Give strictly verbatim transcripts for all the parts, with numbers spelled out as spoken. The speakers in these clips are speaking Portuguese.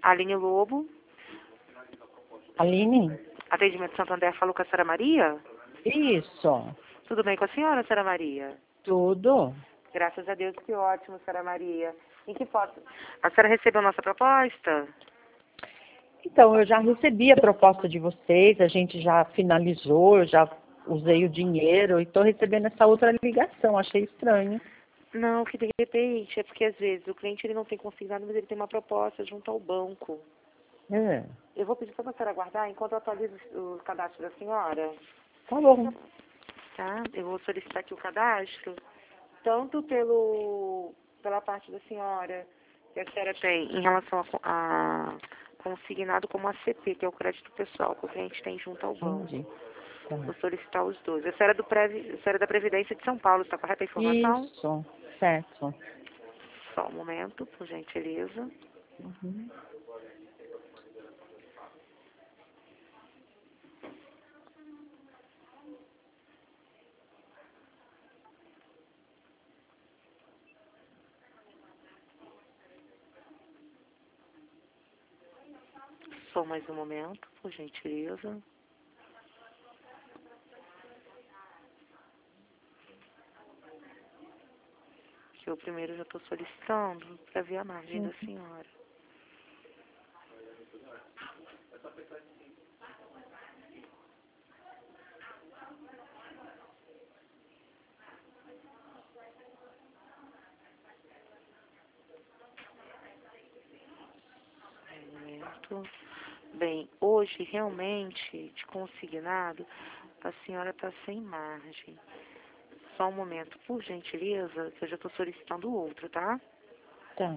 Aline Lobo. Aline? Atendimento Santander, falou com a senhora Maria? Isso. Tudo bem com a senhora, senhora Maria? Tudo. Graças a Deus, que ótimo, senhora Maria. Em que posso? A senhora recebeu nossa proposta? Então, eu já recebi a proposta de vocês, a gente já finalizou, eu já usei o dinheiro e estou recebendo essa outra ligação, achei estranho. Não, que de repente, é porque às vezes o cliente ele não tem consignado, mas ele tem uma proposta junto ao banco. É. Eu vou pedir para a senhora aguardar enquanto eu atualizo o cadastro da senhora. Tá bom. Tá? Eu vou solicitar aqui o cadastro, tanto pelo, pela parte da senhora que a senhora tem em relação a, a consignado, como a C P, que é o crédito pessoal que o cliente tem junto ao banco. Entendi. Tá. Vou solicitar os dois. A senhora é do Previ, a senhora é da Previdência de São Paulo, está correta a informação? Isso, certo. Só um momento, por gentileza. Uhum. Só mais um momento, por gentileza. Que eu primeiro já estou solicitando para ver a margem Uhum. da senhora. Um momento. Bem, hoje realmente, de consignado, a senhora está sem margem. Só um momento, por gentileza, que eu já estou solicitando o outro, tá? Tá.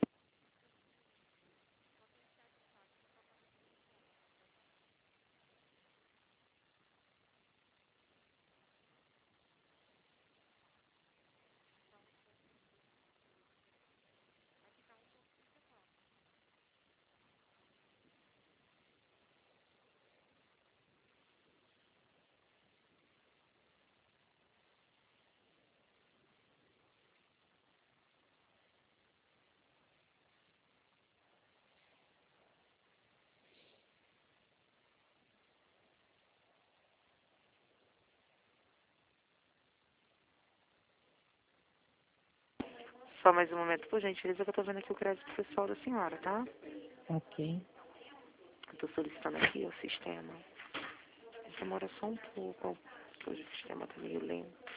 Só mais um momento, por gentileza, que eu estou vendo aqui o crédito pessoal da senhora, tá? Ok. Estou solicitando aqui o sistema. Demora só um pouco, porque hoje o sistema está meio lento.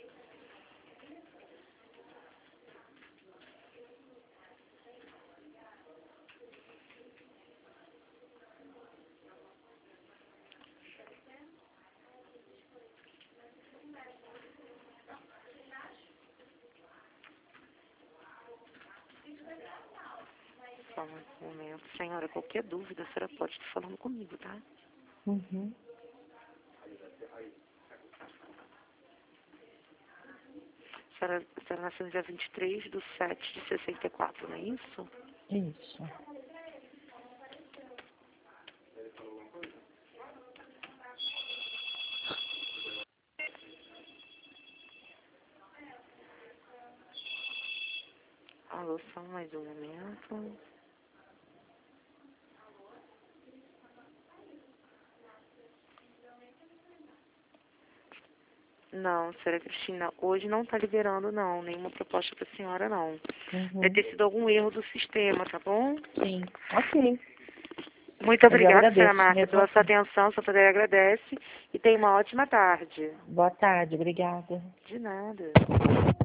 Só mais um momento. Senhora, qualquer dúvida, a senhora pode estar falando comigo, tá? Uhum. A senhora, a senhora nasceu no dia vinte e três de sete de sessenta e quatro, não é isso? Isso. Alô, só mais um momento. Não, senhora Cristina, hoje não está liberando, não, nenhuma proposta para a senhora, não. Uhum. Deve ter sido algum erro do sistema, tá bom? Sim. Ok. Muito Mas eu obrigada, senhora agradeço Márcia, mesmo pela sua assim. atenção. Santander agradece e tenha uma ótima tarde. Boa tarde, obrigada. De nada.